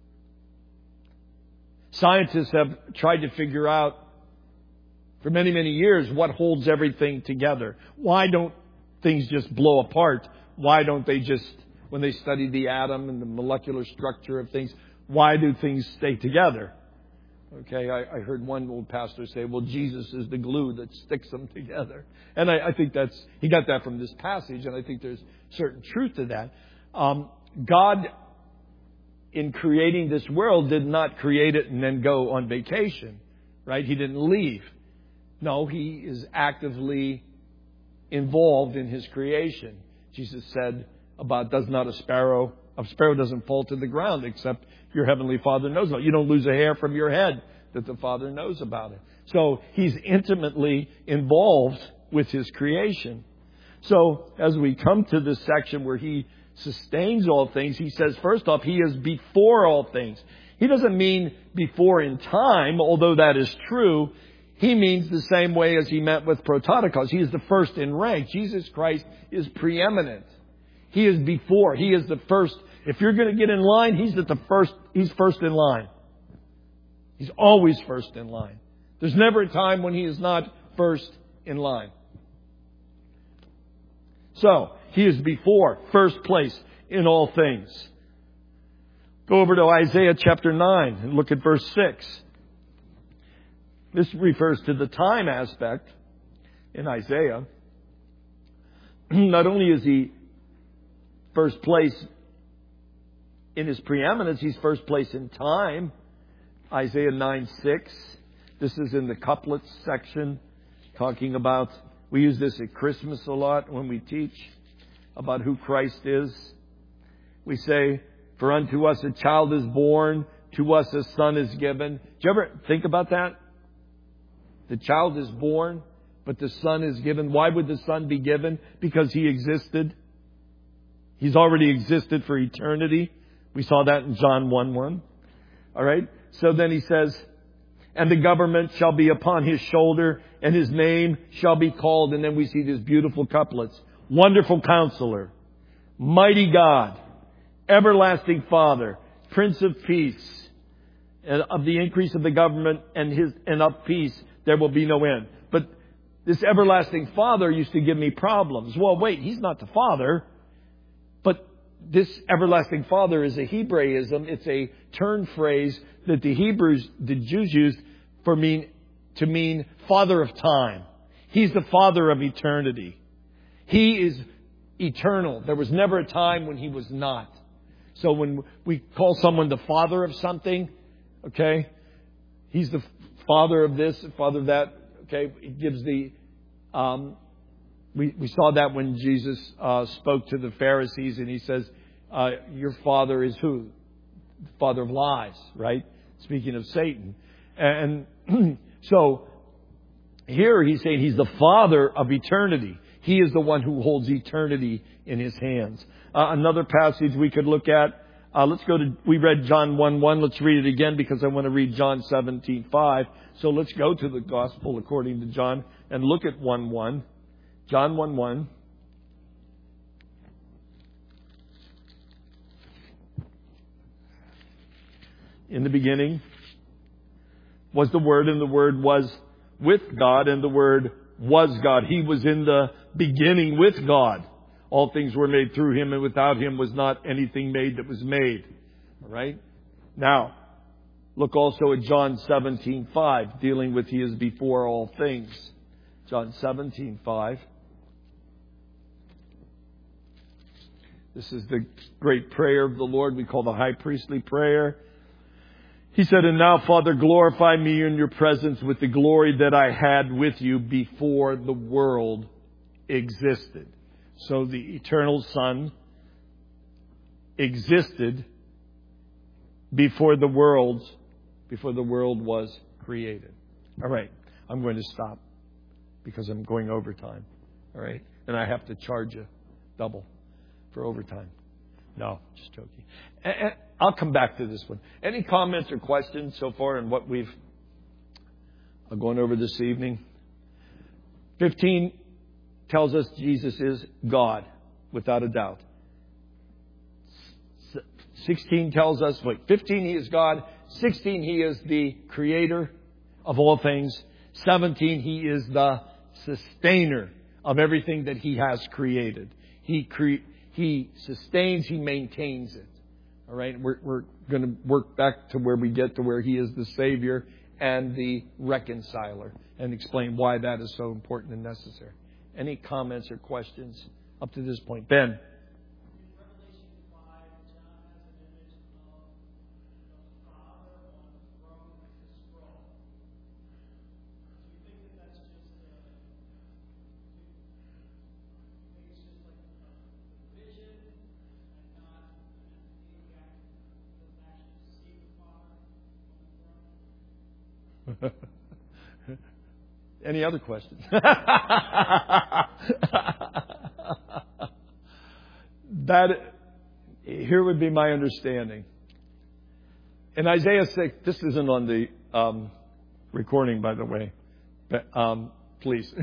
Scientists have tried to figure out for many, many years what holds everything together. Why don't things just blow apart? Why don't they just, when they study the atom and the molecular structure of things, why do things stay together? Okay, I heard one old pastor say, well, Jesus is the glue that sticks them together. And I think he got that from this passage, and I think there's certain truth to that. God, in creating this world, did not create it and then go on vacation, right? He didn't leave. No, He is actively involved in His creation. Jesus said does not a sparrow doesn't fall to the ground except your Heavenly Father knows about it. You don't lose a hair from your head that the Father knows about it. So He's intimately involved with His creation. So as we come to this section where He sustains all things, He says, first off, He is before all things. He doesn't mean before in time, although that is true. He means the same way as He meant with prototokos. He is the first in rank. Jesus Christ is preeminent. He is before. He is the first. If you're going to get in line, He's first in line. He's always first in line. There's never a time when He is not first in line. So, He is before, first place in all things. Go over to Isaiah chapter 9 and look at verse 6. This refers to the time aspect in Isaiah. Not only is He first place in His preeminence, He's first place in time. Isaiah 9:6. This is in the couplets section, talking about, we use this at Christmas a lot when we teach about who Christ is. We say, for unto us a child is born, to us a son is given. Do you ever think about that? The child is born, but the son is given. Why would the son be given? Because He existed. He's already existed for eternity. We saw that in John 1:1. All right. So then He says, and the government shall be upon His shoulder, and His name shall be called. And then we see these beautiful couplets. Wonderful Counselor, Mighty God, Everlasting Father, Prince of Peace. And of the increase of the government and of peace, there will be no end. But this Everlasting Father used to give me problems. Well, wait, He's not the Father. But this Everlasting Father is a Hebraism. It's a turn phrase that the Jews used to mean Father of time. He's the Father of eternity. He is eternal. There was never a time when He was not. So when we call someone the Father of something, okay, He's the Father of this, Father of that. Okay, it gives the. We saw that when Jesus spoke to the Pharisees, and He says, "Your father is who? The father of lies." Right? Speaking of Satan, and so here He's saying He's the Father of eternity. He is the one who holds eternity in His hands. Another passage we could look at. We read John 1:1. Let's read it again because I want to read John 17:5. So let's go to the Gospel according to John and look at 1:1. John 1:1. In the beginning was the Word, and the Word was with God, and the Word was God. He was in the beginning with God. All things were made through Him, and without Him was not anything made that was made. All right? Now, look also at John 17:5, dealing with He is before all things. John 17:5. This is the great prayer of the Lord we call the high priestly prayer. He said, "And now, Father, glorify me in your presence with the glory that I had with you before the world existed." So the eternal Son existed before the world was created. All right, I'm going to stop because I'm going overtime. All right, and I have to charge you double for overtime. No, just joking. And I'll come back to this one. Any comments or questions so far on what we've gone over this evening? 15 tells us Jesus is God, without a doubt. 16 tells us, 15 He is God. 16 He is the creator of all things. 17 He is the sustainer of everything that He has created. He sustains, He maintains it. All right, we're going to work back to where we get to where He is the Savior and the reconciler, and explain why that is so important and necessary. Any comments or questions up to this point? Ben? Any other questions? Here would be my understanding. In Isaiah 6, this isn't on the recording, by the way, but please.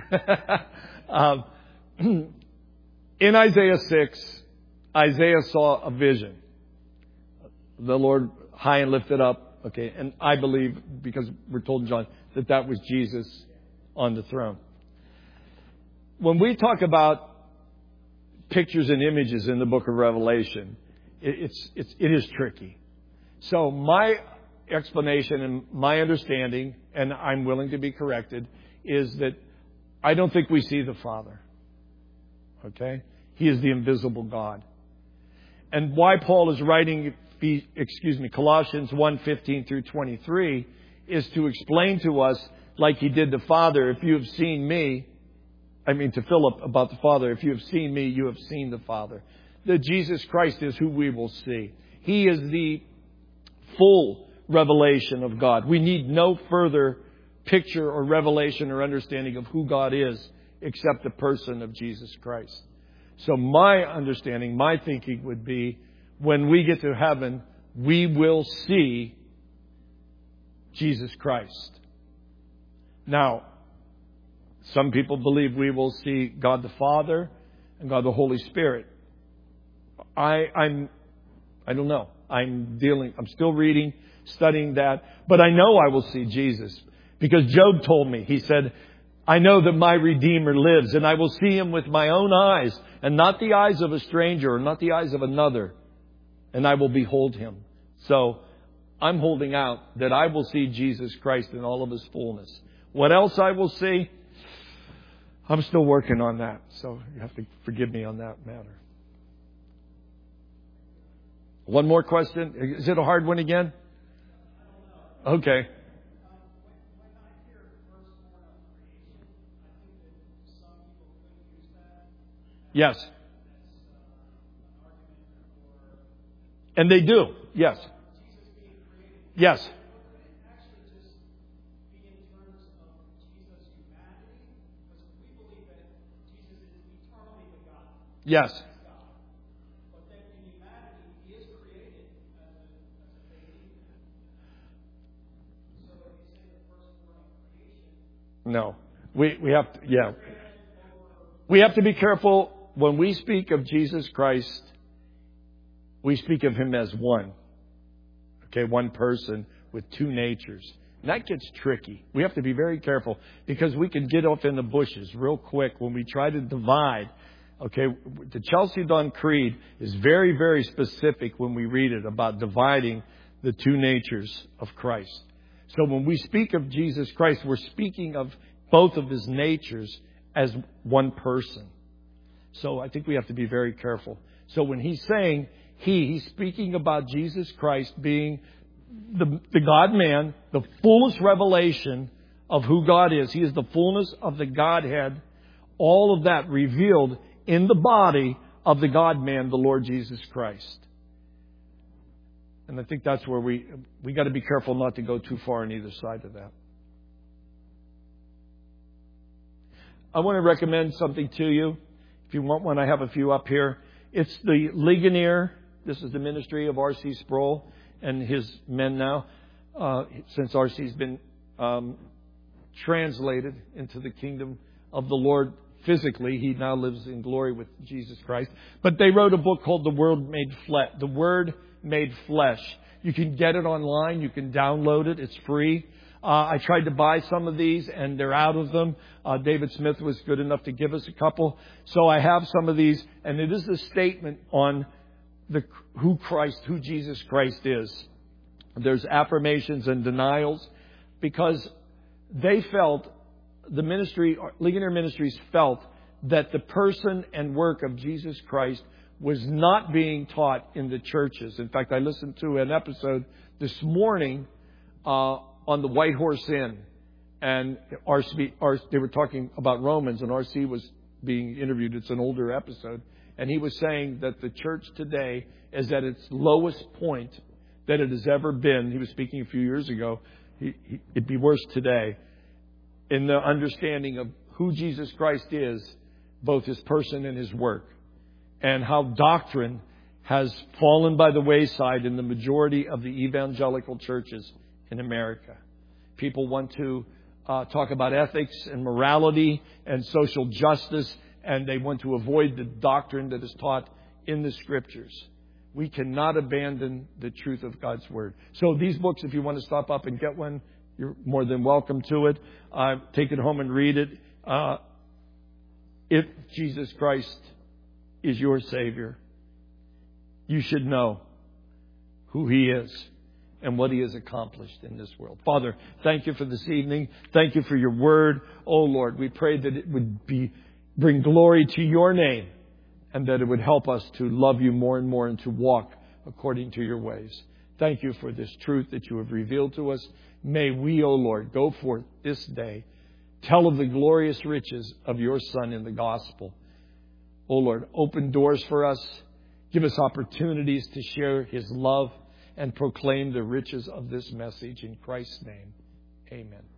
In Isaiah 6, Isaiah saw a vision. The Lord high and lifted up. Okay, and I believe, because we're told in John, that was Jesus on the throne. When we talk about pictures and images in the book of Revelation, it is tricky. So my explanation and my understanding, and I'm willing to be corrected, is that I don't think we see the Father. Okay? He is the invisible God. And why Paul is writing Colossians 1:15 through 23 is to explain to us, like he did the Father, if you have seen me, to Philip about the Father, if you have seen me, you have seen the Father. That Jesus Christ is who we will see. He is the full revelation of God. We need no further picture or revelation or understanding of who God is except the person of Jesus Christ. So my understanding, my thinking would be, when we get to heaven, we will see Jesus Christ. Now, some people believe we will see God the Father and God the Holy Spirit. I don't know. I'm still reading, studying that, but I know I will see Jesus, because Job told me, he said, I know that my Redeemer lives, and I will see Him with my own eyes, and not the eyes of a stranger, or not the eyes of another, and I will behold Him. So I'm holding out that I will see Jesus Christ in all of His fullness. What else I will see, I'm still working on that. So you have to forgive me on that matter. One more question. Is it a hard one again? Okay. Yes. And they do. Yes. Yes. Yes. No. We have to, yeah. We have to be careful when we speak of Jesus Christ. We speak of Him as one. Okay, one person with two natures. And that gets tricky. We have to be very careful, because we can get off in the bushes real quick when we try to divide Okay, the Chalcedon Creed is very, very specific when we read it about dividing the two natures of Christ. So when we speak of Jesus Christ, we're speaking of both of His natures as one person. So I think we have to be very careful. So when He's saying He's speaking about Jesus Christ being the God-man, the fullest revelation of who God is. He is the fullness of the Godhead. All of that revealed in the body of the God-man, the Lord Jesus Christ. And I think that's where we got to be careful not to go too far on either side of that. I want to recommend something to you. If you want one, I have a few up here. It's the Ligonier. This is the ministry of R.C. Sproul and his men now. Since R.C.'s been translated into the kingdom of the Lord physically, he now lives in glory with Jesus Christ. But they wrote a book called The Word Made Flesh. You can get it online. You can download it. It's free. I tried to buy some of these, and they're out of them. David Smith was good enough to give us a couple. So I have some of these, and it is a statement on who Jesus Christ is. There's affirmations and denials, because they felt, the ministry, Ligonier Ministries felt, that the person and work of Jesus Christ was not being taught in the churches. In fact, I listened to an episode this morning on the White Horse Inn, and they were talking about Romans, and R.C. was being interviewed. It's an older episode, and he was saying that the church today is at its lowest point that it has ever been. He was speaking a few years ago. It'd be worse today in the understanding of who Jesus Christ is, both His person and His work, and how doctrine has fallen by the wayside in the majority of the evangelical churches in America. People want to talk about ethics and morality and social justice, and they want to avoid the doctrine that is taught in the Scriptures. We cannot abandon the truth of God's Word. So these books, if you want to stop up and get one, you're more than welcome to it. Take it home and read it. If Jesus Christ is your Savior, you should know who He is and what He has accomplished in this world. Father, thank You for this evening. Thank You for Your Word. Oh Lord, we pray that it would bring glory to Your name, and that it would help us to love You more and more and to walk according to Your ways. Thank You for this truth that You have revealed to us. May we, O Lord, go forth this day, tell of the glorious riches of Your Son in the gospel. O Lord, open doors for us. Give us opportunities to share His love and proclaim the riches of this message. In Christ's name, amen.